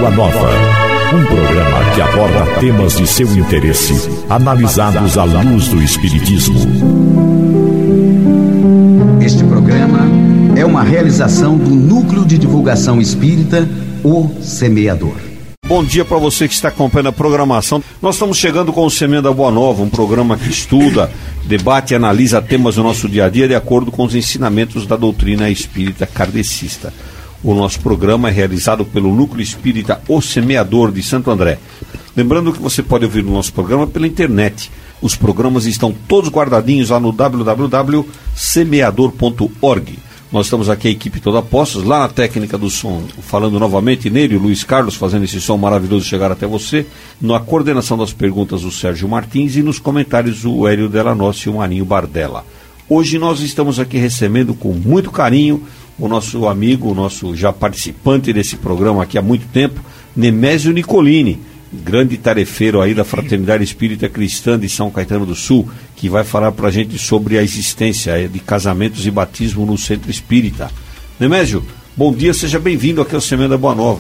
Boa Nova, um programa que aborda temas de seu interesse, analisados à luz do Espiritismo. Este programa é uma realização do Núcleo de Divulgação Espírita, O Semeador. Bom dia para você que está acompanhando a programação. Nós estamos chegando com o Semente da Boa Nova, um programa que estuda, debate e analisa temas do nosso dia a dia de acordo com os ensinamentos da doutrina espírita kardecista. O nosso programa é realizado pelo Núcleo Espírita O Semeador de Santo André. Lembrando que você pode ouvir o nosso programa pela internet. Os programas estão todos guardadinhos lá no www.semeador.org. Nós estamos aqui, a equipe toda postos, lá na técnica do som, falando novamente nele, o Luiz Carlos, fazendo esse som maravilhoso chegar até você, na coordenação das perguntas o Sérgio Martins e nos comentários o Hélio Delanossi e o Marinho Bardella. Hoje nós estamos aqui recebendo com muito carinho o nosso amigo, o nosso já participante desse programa aqui há muito tempo, Nemésio Nicolini, grande tarefeiro aí da Fraternidade Espírita Cristã de São Caetano do Sul, que vai falar pra gente sobre a existência de casamentos e batismo no Centro Espírita. Nemésio, bom dia, seja bem-vindo aqui ao Semente da Boa Nova.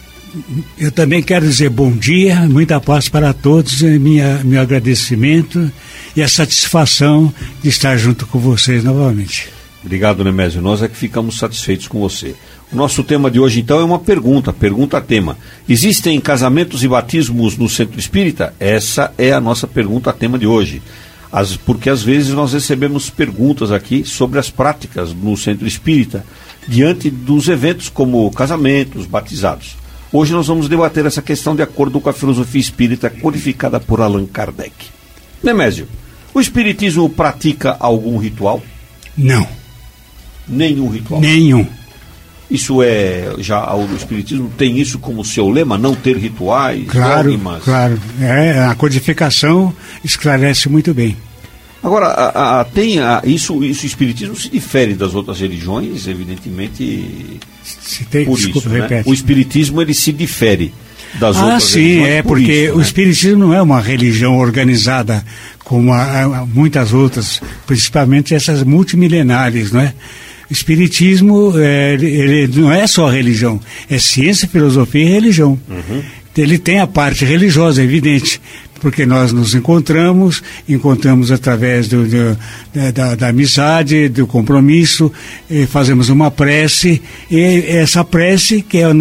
Eu também quero dizer bom dia, muita paz para todos, meu agradecimento e a satisfação de estar junto com vocês novamente. Obrigado, Nemésio, nós é que ficamos satisfeitos com você. O nosso tema de hoje, então, é uma pergunta-tema. Existem casamentos e batismos no Centro Espírita? Essa é a nossa pergunta-tema de hoje. Porque às vezes nós recebemos perguntas aqui sobre as práticas no Centro Espírita, diante dos eventos como casamentos, batizados. Hoje nós vamos debater essa questão de acordo com a filosofia espírita codificada por Allan Kardec. Nemésio, o Espiritismo pratica algum ritual? Não. Nenhum ritual? Nenhum. Isso é, já o Espiritismo tem isso como seu lema, não ter rituais, dogmas? Claro, a codificação esclarece muito bem. Agora, o Espiritismo se difere das outras religiões, evidentemente, por isso, né? O Espiritismo, ele se difere das outras religiões. Porque o Espiritismo não é uma religião organizada como muitas outras, principalmente essas multimilenares, não é? O Espiritismo, ele não é só religião, é ciência, filosofia e religião. Uhum. Ele tem a parte religiosa, é evidente, porque nós nos encontramos através da amizade, do compromisso, fazemos uma prece, e essa prece, que é o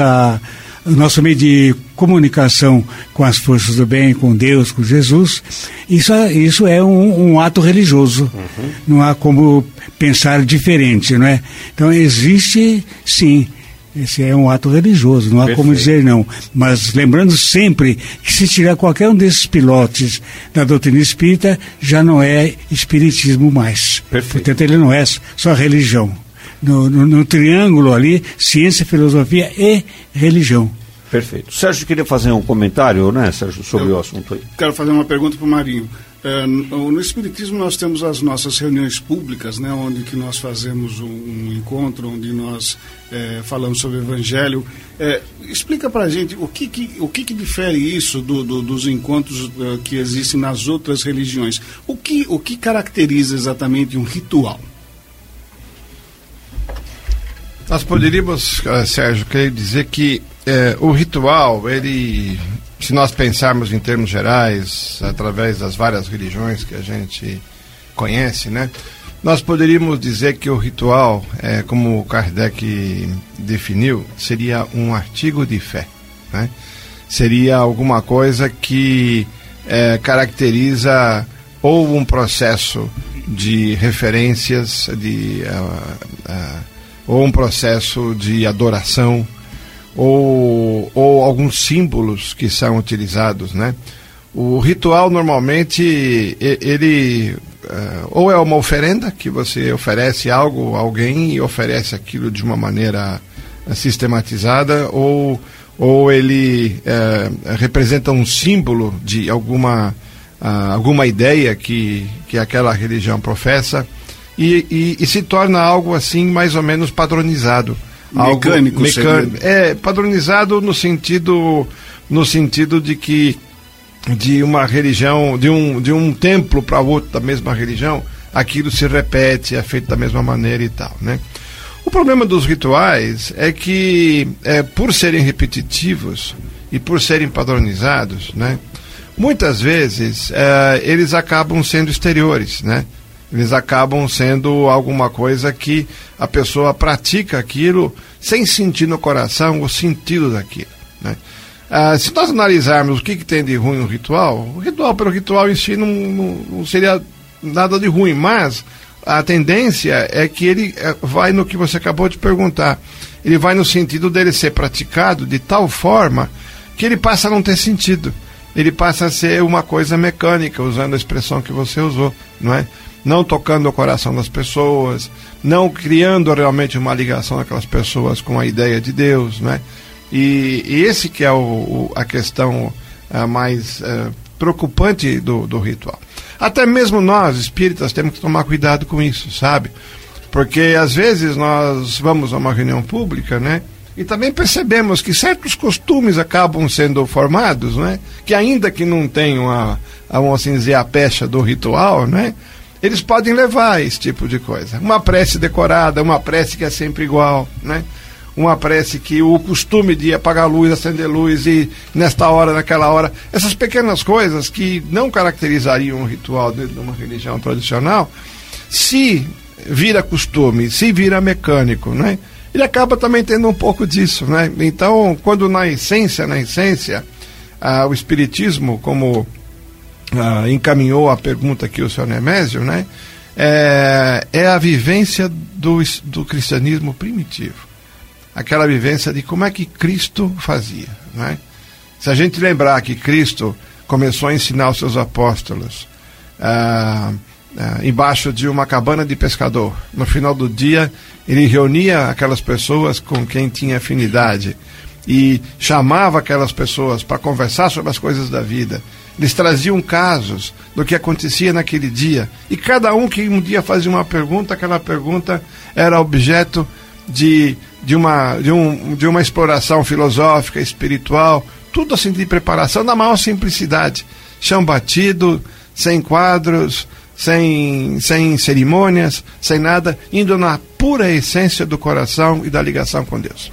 nosso meio de comunicação com as forças do bem, com Deus, com Jesus, isso é um ato religioso. Uhum. Não há como pensar diferente, não é? Então existe, sim, esse é um ato religioso, não há como dizer não. Mas lembrando sempre que se tirar qualquer um desses pilotes da doutrina espírita, já não é espiritismo mais. Perfeito. Portanto, ele não é só religião. No triângulo ali, ciência, filosofia e religião. Perfeito. Sérgio queria fazer um comentário, né, Sérgio, sobre o assunto aí. Quero fazer uma pergunta para o Marinho. No Espiritismo nós temos as nossas reuniões públicas, né, onde que nós fazemos um encontro, onde nós falamos sobre o Evangelho. Explica para a gente o que difere isso dos encontros que existem nas outras religiões. O que caracteriza exatamente um ritual? Nós poderíamos, Sérgio, querer dizer que o ritual, ele, se nós pensarmos em termos gerais, através das várias religiões que a gente conhece, né, nós poderíamos dizer que o ritual, como Kardec definiu, seria um artigo de fé, né? Seria alguma coisa que caracteriza ou um processo de referências, ou um processo de adoração, ou alguns símbolos que são utilizados, né? O ritual, normalmente, ele ou é uma oferenda, que você oferece algo a alguém e oferece aquilo de uma maneira sistematizada, ou ele representa um símbolo de alguma ideia que aquela religião professa, e se torna algo assim mais ou menos padronizado. Mecânico. Padronizado no sentido de que de uma religião, de um templo para outro da mesma religião, aquilo se repete, é feito da mesma maneira e tal, né? O problema dos rituais é que, por serem repetitivos e por serem padronizados, né, muitas vezes eles acabam sendo exteriores, né? Eles acabam sendo alguma coisa que a pessoa pratica aquilo sem sentir no coração o sentido daquilo, né? Se nós analisarmos o que tem de ruim no ritual, o ritual pelo ritual em si não seria nada de ruim, mas a tendência é que ele vai no que você acabou de perguntar. Ele vai no sentido dele ser praticado de tal forma que ele passa a não ter sentido. Ele passa a ser uma coisa mecânica, usando a expressão que você usou, não é? Não tocando o coração das pessoas, não criando realmente uma ligação daquelas pessoas com a ideia de Deus, não é? E esse que é a questão mais preocupante do ritual. Até mesmo nós, espíritas, temos que tomar cuidado com isso, sabe? Porque às vezes nós vamos a uma reunião pública, né? E também percebemos que certos costumes acabam sendo formados, né? Que ainda que não tenham vamos assim dizer, a pecha do ritual, né? Eles podem levar a esse tipo de coisa. Uma prece decorada, uma prece que é sempre igual, né? Uma prece que o costume de apagar a luz, acender luz e nesta hora, naquela hora, essas pequenas coisas que não caracterizariam um ritual dentro de uma religião tradicional, se vira costume, se vira mecânico, né? Ele acaba também tendo um pouco disso, né? Então, quando na essência, o Espiritismo, como encaminhou a pergunta que o senhor Nemésio, né? É a vivência do cristianismo primitivo. Aquela vivência de como é que Cristo fazia, né? Se a gente lembrar que Cristo começou a ensinar os seus apóstolos embaixo de uma cabana de pescador, no final do dia ele reunia aquelas pessoas com quem tinha afinidade e chamava aquelas pessoas para conversar sobre as coisas da vida. Eles traziam casos do que acontecia naquele dia e cada um que um dia fazia uma pergunta, aquela pergunta era objeto de uma exploração filosófica, espiritual, tudo assim de preparação na maior simplicidade, chão batido, sem quadros, sem cerimônias, sem nada, indo na pura essência do coração e da ligação com Deus.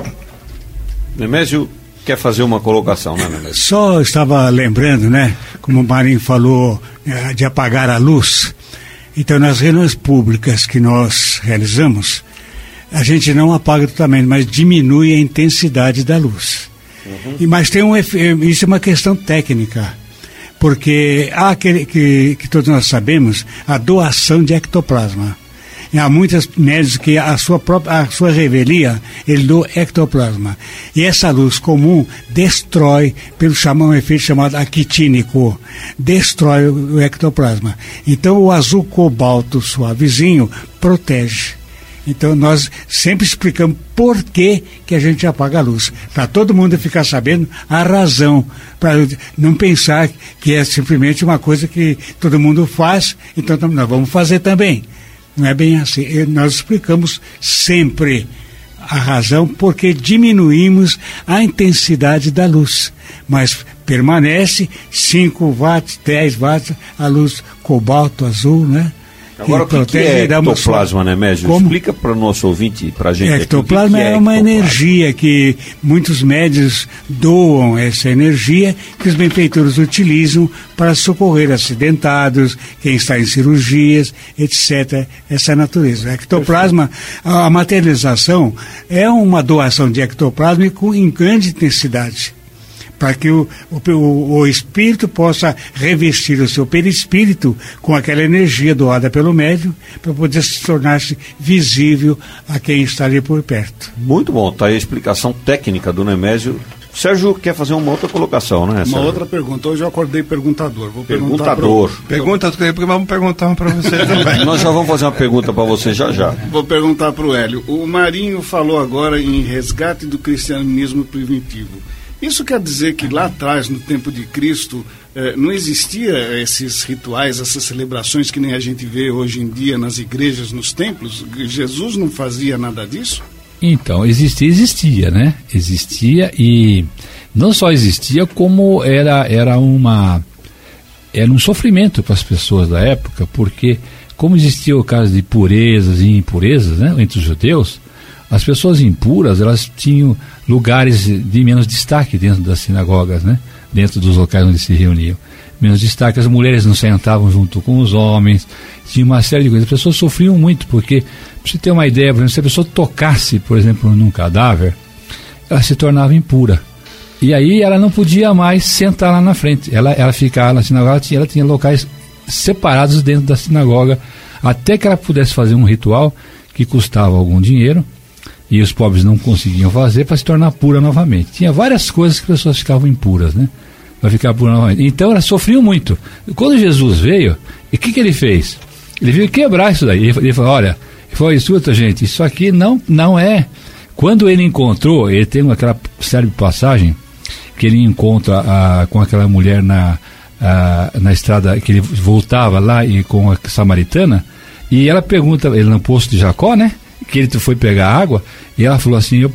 Nemésio quer fazer uma colocação, né, Nemésio? Só estava lembrando, né, como o Marinho falou, de apagar a luz. Então, nas reuniões públicas que nós realizamos, a gente não apaga totalmente, mas diminui a intensidade da luz. Mas tem isso é uma questão técnica, porque há aquele que todos nós sabemos, a doação de ectoplasma. E há muitos médicos que a sua revelia, ele doa ectoplasma. E essa luz comum destrói, um efeito chamado actínico, destrói o ectoplasma. Então o azul cobalto suavezinho protege. Então nós sempre explicamos por que a gente apaga a luz, para todo mundo ficar sabendo a razão, para não pensar que é simplesmente uma coisa que todo mundo faz, então nós vamos fazer também. Não é bem assim. Nós explicamos sempre a razão porque diminuímos a intensidade da luz, mas permanece 5 watts, 10 watts, a luz cobalto azul, né? Agora, o que é ectoplasma, né, Nemésio? Explica para o nosso ouvinte, para a gente. Ectoplasma é uma energia que muitos médios doam, essa energia que os benfeitores utilizam para socorrer acidentados, quem está em cirurgias, etc. Essa é a natureza. Ectoplasma, a materialização é uma doação de ectoplasma em grande intensidade, para que o espírito possa revestir o seu perispírito com aquela energia doada pelo médium, para poder se tornar-se visível a quem está ali por perto. Muito bom, está aí a explicação técnica do Nemésio. Sérgio quer fazer uma outra colocação, né, Sérgio? Uma outra pergunta. Hoje eu acordei perguntador. Pergunta, porque vamos perguntar uma para você também. Nós já vamos fazer uma pergunta para você já. Vou perguntar para o Hélio. O Marinho falou agora em resgate do cristianismo primitivo. Isso quer dizer que lá atrás, no tempo de Cristo, não existia esses rituais, essas celebrações que nem a gente vê hoje em dia nas igrejas, nos templos? Jesus não fazia nada disso? Então, existia, né? Existia e não só existia, como era um sofrimento para as pessoas da época, porque como existia o caso de purezas e impurezas, né, entre os judeus, as pessoas impuras, elas tinham lugares de menos destaque dentro das sinagogas, né? Dentro dos locais onde se reuniam. Menos destaque, as mulheres não sentavam junto com os homens, tinha uma série de coisas. As pessoas sofriam muito, porque, para você ter uma ideia, por exemplo, se a pessoa tocasse, por exemplo, num cadáver, ela se tornava impura. E aí ela não podia mais sentar lá na frente. Ela ficava na sinagoga, ela tinha locais separados dentro da sinagoga, até que ela pudesse fazer um ritual que custava algum dinheiro, e os pobres não conseguiam fazer, para se tornar pura novamente. Tinha várias coisas que as pessoas ficavam impuras, né? Para ficar pura novamente. Então elas sofriam muito. Quando Jesus veio, o que ele fez? Ele veio quebrar isso daí. Ele falou, olha, escuta, gente, isso aqui não é. Quando ele encontrou, ele tem aquela série de passagem que ele encontra com aquela mulher na estrada, que ele voltava lá e com a samaritana, e ela pergunta, ele no poço de Jacó, né? Que ele foi pegar água, e ela falou assim,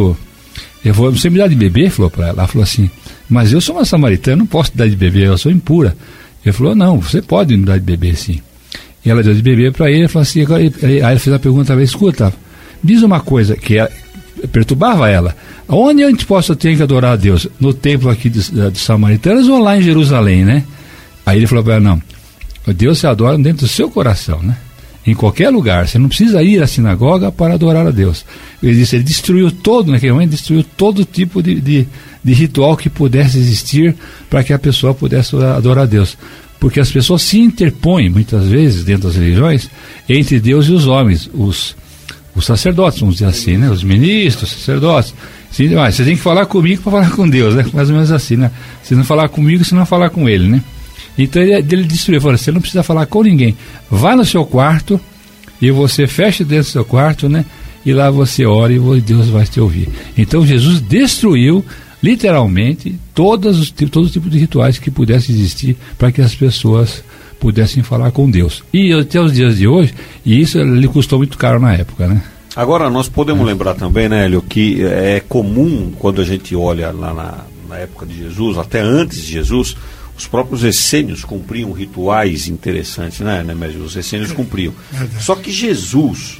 você me dá de beber? Falou para ela. Ela falou assim, mas eu sou uma samaritana, não posso te dar de beber, eu sou impura. Ele falou, não, você pode me dar de beber sim. E ela deu de beber para ele, falou assim, aí ele fez a pergunta, escuta, diz uma coisa que perturbava ela, onde a gente ter que adorar a Deus? No templo aqui de Samaritanas ou lá em Jerusalém, né? Aí ele falou para ela, não, Deus se adora dentro do seu coração, né? Em qualquer lugar, você não precisa ir à sinagoga para adorar a Deus. Ele disse, ele destruiu naquele momento, destruiu todo tipo de ritual que pudesse existir para que a pessoa pudesse adorar a Deus. Porque as pessoas se interpõem, muitas vezes, dentro das religiões, entre Deus e os homens, os sacerdotes, vamos dizer assim, né? Os ministros, sacerdotes. Você tem que falar comigo para falar com Deus, né? Mais ou menos assim, né? Se não falar comigo, se não falar com ele, né? Então ele destruiu, falou, você não precisa falar com ninguém, vá no seu quarto e você fecha dentro do seu quarto, né? E lá você ora e Deus vai te ouvir. Então Jesus destruiu literalmente todos os tipos de rituais que pudessem existir para que as pessoas pudessem falar com Deus. E até os dias de hoje, e isso lhe custou muito caro na época, né? Agora nós podemos lembrar também, né, Hélio, que é comum quando a gente olha lá na época de Jesus, até antes de Jesus, os próprios essênios cumpriam rituais interessantes, né, Nemésio? Os essênios cumpriam. Só que Jesus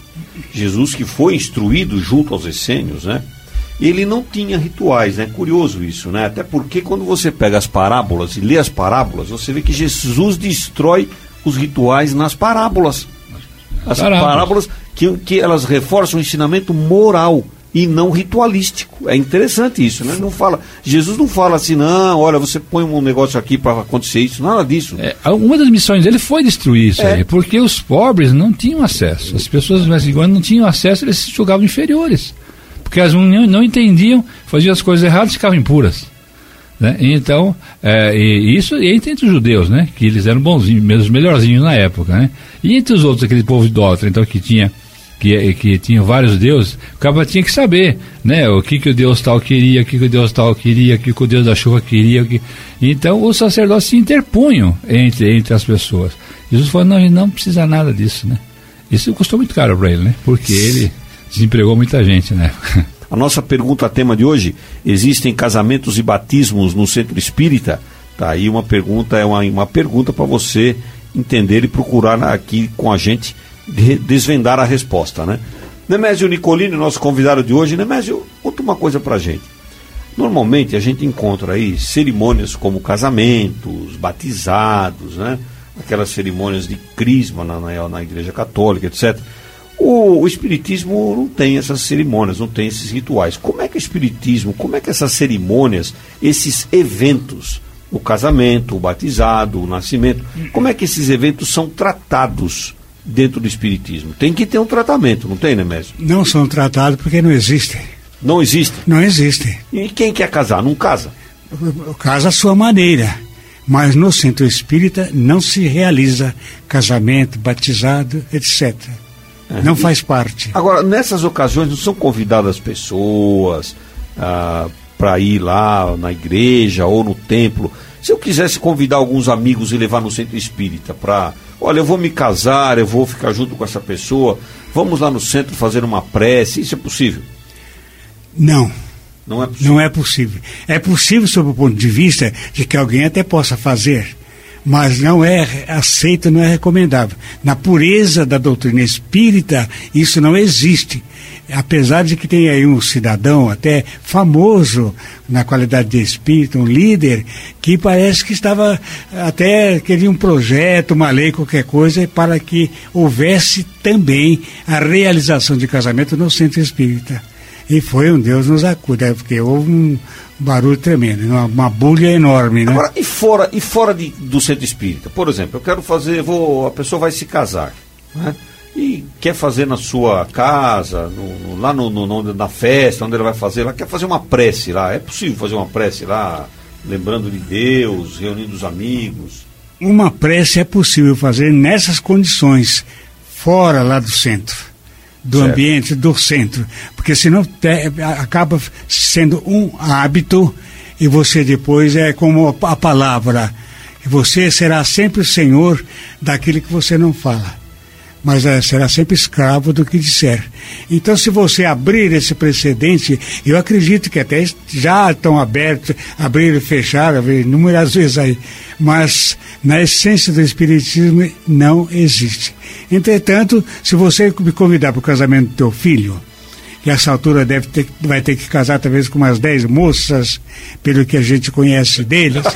que foi instruído junto aos essênios, né, ele não tinha rituais, né? Curioso isso, né? Até porque quando você pega as parábolas e lê as parábolas, você vê que Jesus destrói os rituais nas parábolas. As parábolas que elas reforçam o ensinamento moral e não ritualístico. É interessante isso, né? Jesus não fala assim, não, olha, você põe um negócio aqui para acontecer isso, nada disso. Uma das missões dele foi destruir isso aí, porque os pobres não tinham acesso. As pessoas mais iguais não tinham acesso, eles se julgavam inferiores. Porque elas não entendiam, faziam as coisas erradas e ficavam impuras. Né? Então, isso entre os judeus, né? Que eles eram bonzinhos, melhorzinhos na época, né? E entre os outros, aquele povo idólatra, então, que tinha vários deuses, o cara tinha que saber, né? O que o Deus tal queria, o que o Deus tal queria, o que o Deus da chuva queria. Então, os sacerdotes se interpunham entre as pessoas. Jesus falou, não precisa nada disso, né? Isso custou muito caro para ele, né? Porque ele desempregou muita gente, né? A nossa pergunta, tema de hoje, existem casamentos e batismos no centro espírita? Tá aí uma pergunta, uma pergunta para você entender e procurar aqui com a gente desvendar a resposta, né? Nemésio Nicolini, nosso convidado de hoje. Nemésio, conta uma coisa pra gente. Normalmente a gente encontra aí cerimônias como casamentos, batizados, né? Aquelas cerimônias de crisma na Igreja Católica, etc. O Espiritismo não tem essas cerimônias, não tem esses rituais. Como é que o Espiritismo, como é que essas cerimônias, esses eventos, o casamento, o batizado, o nascimento, como é que esses eventos são tratados dentro do Espiritismo? Tem que ter um tratamento, não tem, Nemésio? Não são tratados porque não existem. Não existem? Não existem. E quem quer casar? Não casa? Casa à sua maneira. Mas no centro espírita não se realiza casamento, batizado, etc. Não faz parte. Agora, nessas ocasiões não são convidadas pessoas para ir lá na igreja ou no templo? Se eu quisesse convidar alguns amigos e levar no centro espírita para, olha, eu vou me casar, eu vou ficar junto com essa pessoa, vamos lá no centro fazer uma prece, isso é possível? Não. Não é possível? Não é possível. É possível sob o ponto de vista de que alguém até possa fazer, mas não é aceito, não é recomendável. Na pureza da doutrina espírita, isso não existe. apesar de que tem aí um cidadão até famoso na qualidade de espírito, um líder, que parece que queria um projeto, uma lei, qualquer coisa, para que houvesse também a realização de casamento no centro espírita. E foi um Deus nos acuda, porque houve um barulho tremendo, uma bulha enorme, né? Agora, e fora do centro espírita? Por exemplo, eu quero fazer, a pessoa vai se casar, né? E quer fazer na sua casa, na festa, onde ela vai fazer, ela quer fazer uma prece lá. É possível fazer uma prece lá, lembrando de Deus, reunindo os amigos? Uma prece é possível fazer nessas condições, fora lá do centro, do certo. Ambiente do centro, porque senão acaba sendo um hábito, e você depois é como a palavra, você será sempre o senhor daquilo que você não fala, mas será sempre escravo do que disser. Então, se você abrir esse precedente, eu acredito que até já estão abertos, abrir e fechar, inúmeras vezes aí, mas na essência do espiritismo não existe. Entretanto, se você me convidar para o casamento do teu filho, que a essa altura vai ter que casar talvez com umas 10 moças, pelo que a gente conhece dele, assim.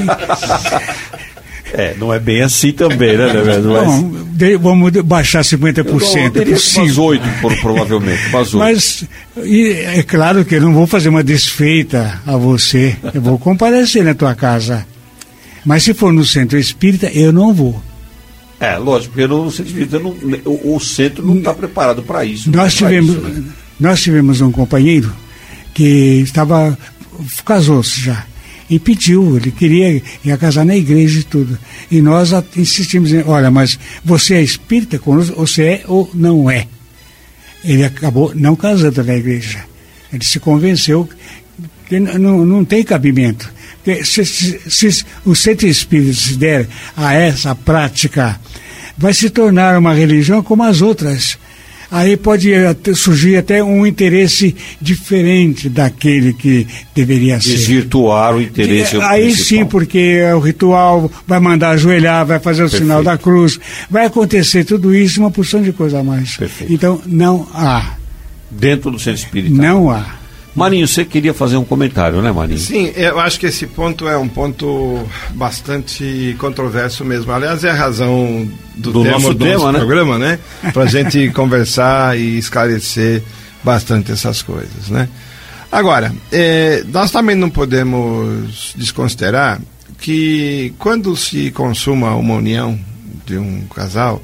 Não é bem assim também, né? Bom, vamos baixar 50%. Eu teria umas 8, provavelmente, umas 8. Mas é claro que eu não vou fazer uma desfeita a você, eu vou comparecer na tua casa. Mas se for no centro espírita, eu não vou. Lógico, porque no centro espírita o centro não está preparado para isso. Nós tivemos um companheiro que casou-se já. E pediu, ele ia casar na igreja e tudo. E nós insistimos, olha, mas você é espírita conosco, você é ou não é? Ele acabou não casando na igreja. Ele se convenceu que não tem cabimento. Porque se o centro espírita se der a essa prática, vai se tornar uma religião como as outras. Aí pode surgir até um interesse diferente daquele que deveria ser. Desvirtuar o interesse aí principal. Sim, porque o ritual vai mandar ajoelhar, vai fazer o sinal da cruz, vai acontecer tudo isso, uma porção de coisa a mais. Perfeito. Então, não há. Dentro do centro espírita. Não há. Marinho, você queria fazer um comentário, né, Marinho? Sim, eu acho que esse ponto é um ponto bastante controverso mesmo. Aliás, é a razão do nosso programa, né? Para a gente conversar e esclarecer bastante essas coisas, né? Agora, nós também não podemos desconsiderar que quando se consuma uma união de um casal,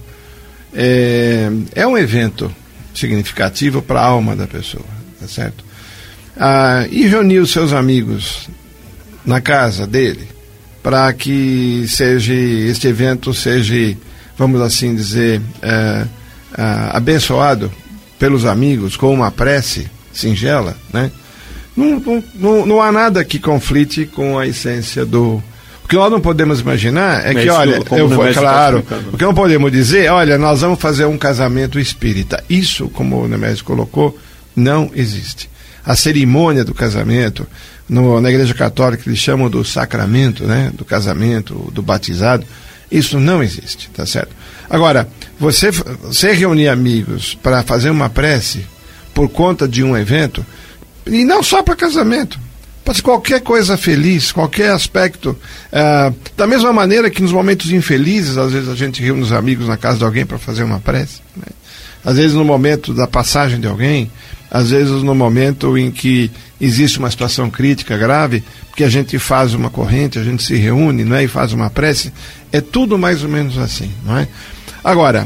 é um evento significativo para a alma da pessoa, tá certo? E reunir os seus amigos na casa dele para que este evento seja, vamos assim dizer, abençoado pelos amigos com uma prece singela, né? Não há nada que conflite com a essência do... O que nós não podemos imaginar é que, olha, o que não podemos dizer, olha, nós vamos fazer um casamento espírita. Isso, como o Nemésio colocou, não existe. A cerimônia do casamento, na Igreja Católica eles chamam do sacramento, né, do casamento, do batizado, isso não existe, tá certo? Agora, você reunir amigos para fazer uma prece por conta de um evento, e não só para casamento, para qualquer coisa feliz, qualquer aspecto, da mesma maneira que nos momentos infelizes, às vezes a gente reúne os amigos na casa de alguém para fazer uma prece, né? Às vezes no momento da passagem de alguém, às vezes no momento em que existe uma situação crítica, grave, que a gente faz uma corrente, a gente se reúne, não é, e faz uma prece, é tudo mais ou menos assim, não é? Agora,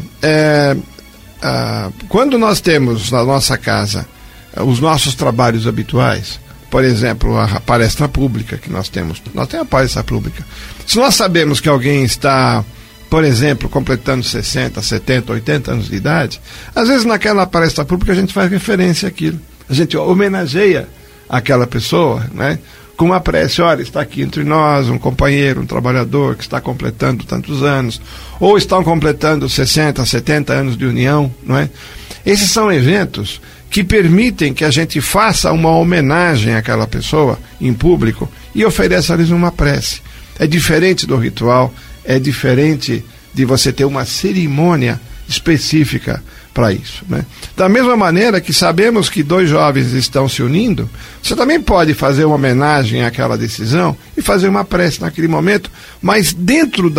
quando nós temos na nossa casa os nossos trabalhos habituais, por exemplo, a palestra pública que nós temos a palestra pública. Se nós sabemos que alguém está, por exemplo, completando 60, 70, 80 anos de idade, às vezes naquela palestra pública a gente faz referência àquilo. A gente homenageia aquela pessoa, né, com uma prece. Olha, está aqui entre nós um companheiro, um trabalhador que está completando tantos anos, ou estão completando 60, 70 anos de união, não é? Esses são eventos que permitem que a gente faça uma homenagem àquela pessoa em público e ofereça-lhes uma prece. É diferente do ritual, é diferente de você ter uma cerimônia específica para isso, né? Da mesma maneira que sabemos que 2 jovens estão se unindo, você também pode fazer uma homenagem àquela decisão e fazer uma prece naquele momento, mas dentro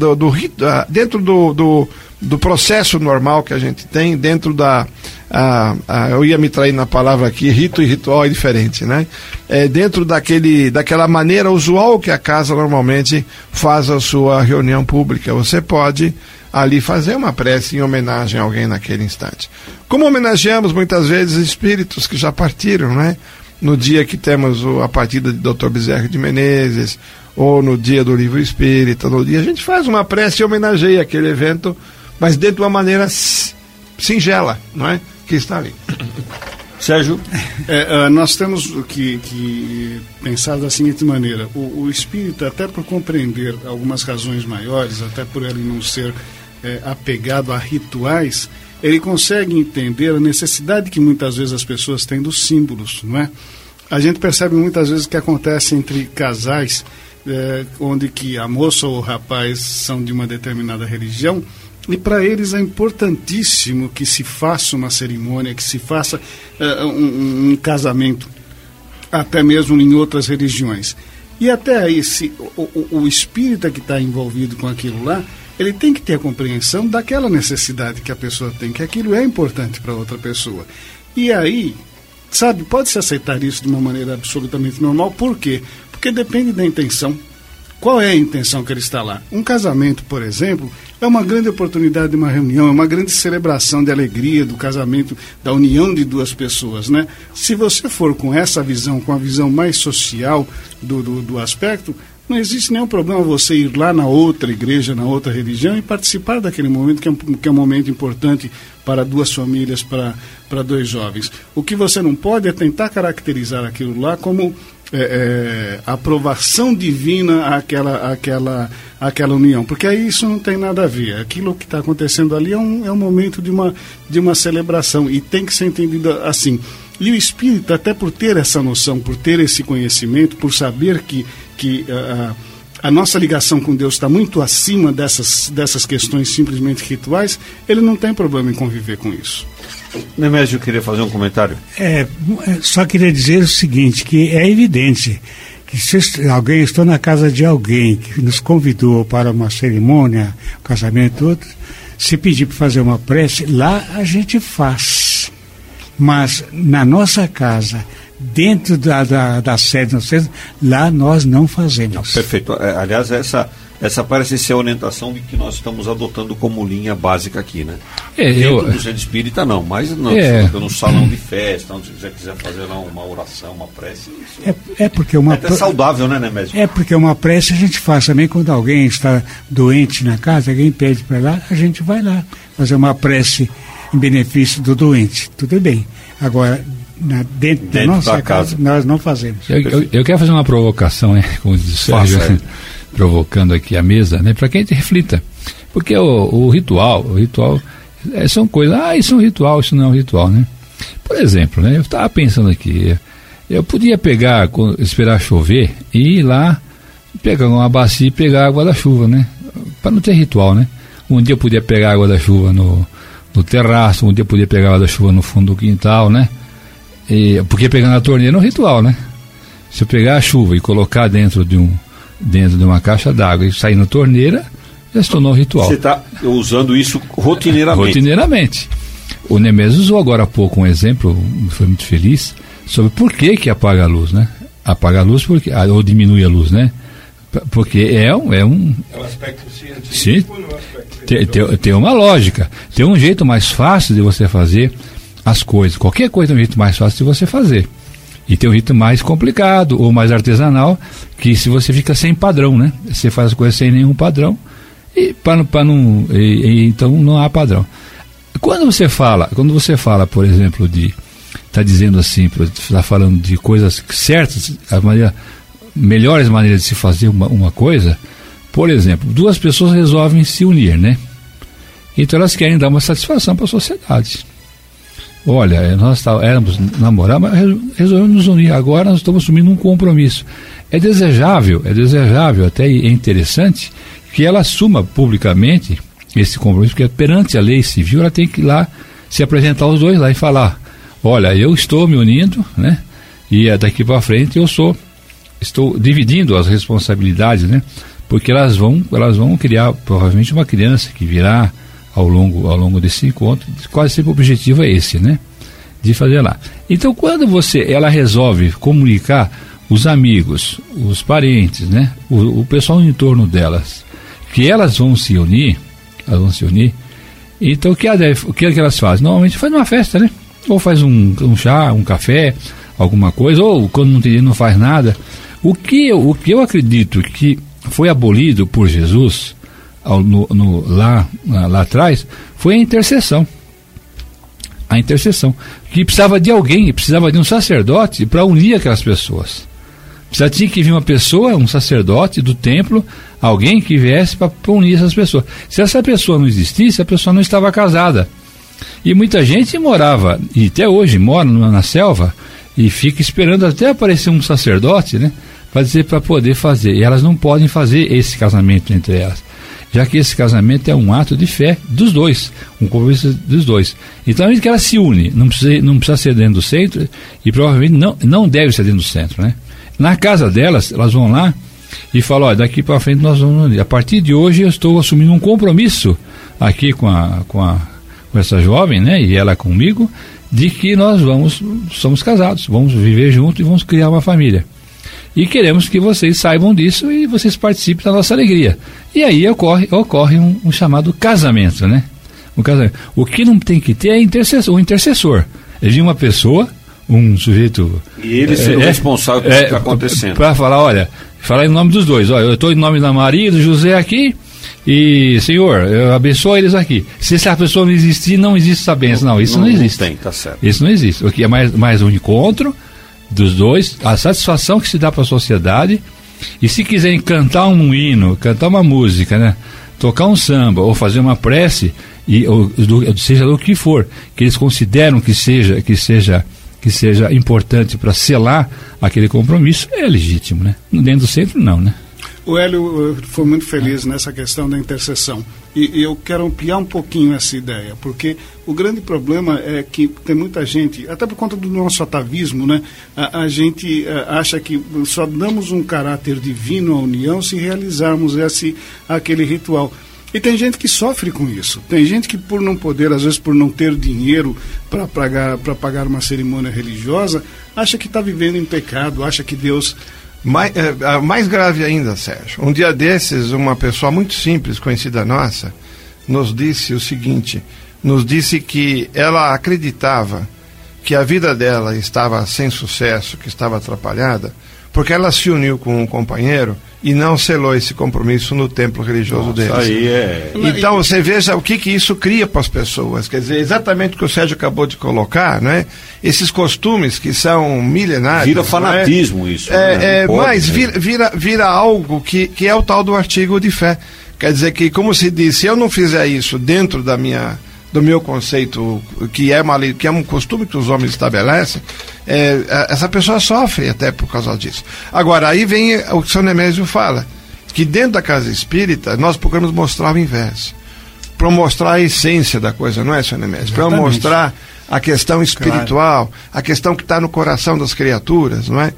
do processo normal que a gente tem, dentro eu ia me trair na palavra aqui, rito e ritual é diferente, né? Dentro daquela maneira usual que a casa normalmente faz a sua reunião pública. Você pode ali fazer uma prece em homenagem a alguém naquele instante. Como homenageamos muitas vezes espíritos que já partiram, né? No dia que temos a partida de Dr. Bezerra de Menezes, ou no dia do Livro Espírita, no dia a gente faz uma prece e homenageia aquele evento, mas dentro de uma maneira singela, não é? Que está ali. Sérgio? Nós temos que pensar da seguinte maneira: o espírita, até por compreender algumas razões maiores, até por ele não ser apegado a rituais, ele consegue entender a necessidade que muitas vezes as pessoas têm dos símbolos, não é? A gente percebe muitas vezes que acontece entre casais onde que a moça ou o rapaz são de uma determinada religião, e para eles é importantíssimo que se faça uma cerimônia, que se faça um casamento, até mesmo em outras religiões. E até aí, o espírita que está envolvido com aquilo lá, ele tem que ter a compreensão daquela necessidade que a pessoa tem, que aquilo é importante para outra pessoa. E aí, sabe, pode-se aceitar isso de uma maneira absolutamente normal. Por quê? Porque depende da intenção. Qual é a intenção que ele está lá? Um casamento, por exemplo, é uma grande oportunidade de uma reunião, é uma grande celebração de alegria, do casamento, da união de 2 pessoas, né? Se você for com essa visão, com a visão mais social do aspecto, não existe nenhum problema você ir lá na outra igreja, na outra religião e participar daquele momento que é um momento importante para 2 famílias, para 2 jovens. O que você não pode é tentar caracterizar aquilo lá como aprovação divina àquela união, porque aí isso não tem nada a ver. Aquilo que está acontecendo ali é um momento de uma celebração, e tem que ser entendido assim. E o espírito, até por ter essa noção, por ter esse conhecimento, por saber que a nossa ligação com Deus está muito acima dessas questões simplesmente rituais, ele não tem problema em conviver com isso. Nemésio queria fazer um comentário. Só queria dizer o seguinte, que é evidente que se estou na casa de alguém que nos convidou para uma cerimônia, um casamento, outro, se pedir para fazer uma prece, lá a gente faz. Mas na nossa casa, dentro da sede, lá nós não fazemos. Perfeito. Aliás, essa parece ser a orientação de que nós estamos adotando como linha básica aqui, né? Dentro do centro espírita não, mas no salão de festa, onde você quiser fazer lá uma oração, uma prece. Porque é até saudável, né, Nemésio? Porque uma prece a gente faz também quando alguém está doente na casa, alguém pede para lá, a gente vai lá fazer uma prece em benefício do doente. Tudo bem. Agora, dentro da nossa casa, nós não fazemos. Eu quero fazer uma provocação, como diz o Sérgio, provocando aqui a mesa, para que a gente reflita. Porque o ritual são coisas, isso é um ritual, isso não é um ritual, né? Por exemplo, eu estava pensando aqui, eu podia esperar chover e ir lá, pegar uma bacia e pegar a água da chuva, né? Para não ter ritual, né? Um dia eu podia pegar a água da chuva no terraço, um dia eu podia pegar a água da chuva no fundo do quintal, né? Porque pegar na torneira é um ritual, né? Se eu pegar a chuva e colocar dentro de uma caixa d'água e sair na torneira, já se tornou ritual. Você está usando isso rotineiramente. Rotineiramente. O Nemésio usou agora há pouco um exemplo, foi muito feliz, sobre por que apaga a luz, né? Apaga a luz ou diminui a luz, né? Porque é um aspecto científico. Sim, tem uma lógica. Tem um jeito mais fácil de você fazer as coisas. Qualquer coisa tem um jeito mais fácil de você fazer. E tem um jeito mais complicado ou mais artesanal, que se você fica sem padrão, né? Você faz as coisas sem nenhum padrão e então não há padrão. Quando você fala, por exemplo, está dizendo assim, está falando de coisas certas, melhores maneiras de se fazer uma coisa, por exemplo, 2 pessoas resolvem se unir, né? Então elas querem dar uma satisfação para a sociedade. Olha, nós éramos namorar, mas resolvemos nos unir. Agora nós estamos assumindo um compromisso. É desejável, até é interessante que ela assuma publicamente esse compromisso, porque perante a lei civil ela tem que ir lá se apresentar os dois lá e falar: olha, eu estou me unindo, né? E daqui para frente estou dividindo as responsabilidades, né? Porque elas vão criar provavelmente uma criança que virá ao longo desse encontro. Quase sempre o objetivo é esse, né? De fazer lá. Então, quando ela resolve comunicar os amigos, os parentes, né? O pessoal em torno delas, que elas vão se unir, então o que elas fazem? Normalmente faz uma festa, né? Ou faz um chá, um café, alguma coisa, ou quando não tem dinheiro não faz nada. O que eu acredito que foi abolido por Jesus lá atrás foi a intercessão. A intercessão, que precisava de alguém, precisava de um sacerdote para unir aquelas pessoas. Tinha que vir uma pessoa, um sacerdote do templo, alguém que viesse para unir essas pessoas. Se essa pessoa não existisse, a pessoa não estava casada. E muita gente morava, e até hoje mora na selva, e fica esperando até aparecer um sacerdote, né, para poder fazer. E elas não podem fazer esse casamento entre elas, já que esse casamento é um ato de fé dos dois, um compromisso dos dois. Então, que ela se une, não precisa ser dentro do centro, e provavelmente não deve ser dentro do centro, né? Na casa delas, elas vão lá e falam: olha, daqui para frente nós vamos unir. A partir de hoje eu estou assumindo um compromisso aqui com essa jovem, né, e ela comigo, de que nós somos casados, vamos viver juntos e vamos criar uma família. E queremos que vocês saibam disso e vocês participem da nossa alegria. E aí ocorre um chamado casamento, né? Um casamento. O que não tem que ter é um intercessor. É de uma pessoa, um sujeito... E ele ser o responsável pelo que está acontecendo. Para falar, falar em nome dos dois. Olha, eu estou em nome da Maria e do José aqui, e, Senhor, eu abençoo eles aqui. Se essa pessoa não existir, não existe essa bênção. Não, isso não existe. Não tem, tá certo. Isso não existe. O que é mais um encontro dos dois, a satisfação que se dá para a sociedade. E se quiserem cantar um hino, cantar uma música, né, tocar um samba ou fazer uma prece, seja do que for, que eles consideram que seja importante para selar aquele compromisso, é legítimo, né? Dentro do centro, não, né? O Hélio foi muito feliz nessa questão da intercessão. E eu quero ampliar um pouquinho essa ideia, porque o grande problema é que tem muita gente, até por conta do nosso atavismo, né? A gente acha que só damos um caráter divino à união se realizarmos aquele ritual. E tem gente que sofre com isso. Tem gente que, por não poder, às vezes por não ter dinheiro para pagar uma cerimônia religiosa, acha que está vivendo em pecado, acha que Deus... Mais grave ainda, Sérgio. Um dia desses, uma pessoa muito simples, conhecida nossa, nos disse o seguinte: nos disse que ela acreditava que a vida dela estava sem sucesso, que estava atrapalhada, porque ela se uniu com um companheiro e não selou esse compromisso no templo religioso deles. Aí é... Então você veja o que isso cria para as pessoas. Quer dizer, exatamente o que o Sérgio acabou de colocar, né? Esses costumes que são milenários. Vira fanatismo, né? Isso. Mas vira algo que é o tal do artigo de fé. Quer dizer que, como se diz, se eu não fizer isso dentro do meu conceito, que é um costume que os homens estabelecem, essa pessoa sofre até por causa disso. Agora, aí vem o que o São Nemésio fala, que dentro da casa espírita nós procuramos mostrar o inverso, para mostrar a essência da coisa, não é, São Nemésio? Para mostrar a questão espiritual, a questão que está no coração das criaturas, não é?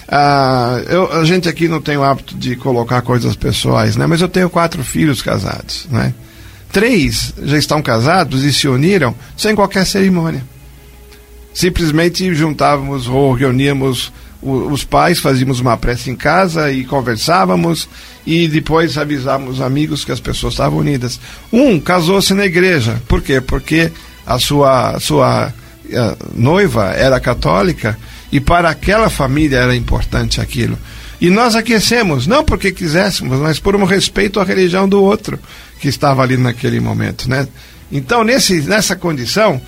A gente aqui não tem o hábito de colocar coisas pessoais, né? Mas eu tenho 4 filhos casados, né? 3 já estão casados e se uniram sem qualquer cerimônia. Simplesmente juntávamos ou reuníamos os pais, fazíamos uma prece em casa e conversávamos e depois avisávamos os amigos que as pessoas estavam unidas. Um casou-se na igreja. Por quê? Porque a sua noiva era católica e para aquela família era importante aquilo. E nós aquecemos, não porque quiséssemos, mas por um respeito à religião do outro que estava ali naquele momento, né? Então, nessa condição,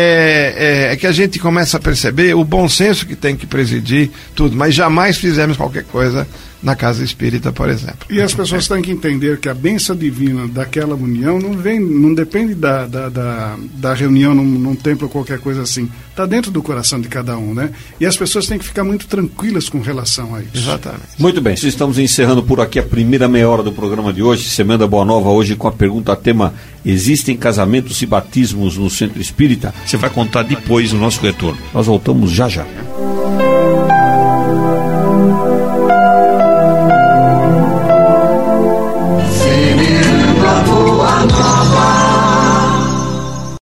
é que a gente começa a perceber o bom senso que tem que presidir tudo, mas jamais fizemos qualquer coisa na casa espírita, por exemplo. E as pessoas têm que entender que a bênção divina daquela união não depende da reunião num templo ou qualquer coisa assim. Está dentro do coração de cada um, né? E as pessoas têm que ficar muito tranquilas com relação a isso. Exatamente. Muito bem, estamos encerrando por aqui a primeira meia hora do programa de hoje, Semana Boa Nova, hoje com a pergunta tema: existem casamentos e batismos no Centro Espírita? Você vai contar depois no nosso retorno. Nós voltamos já já.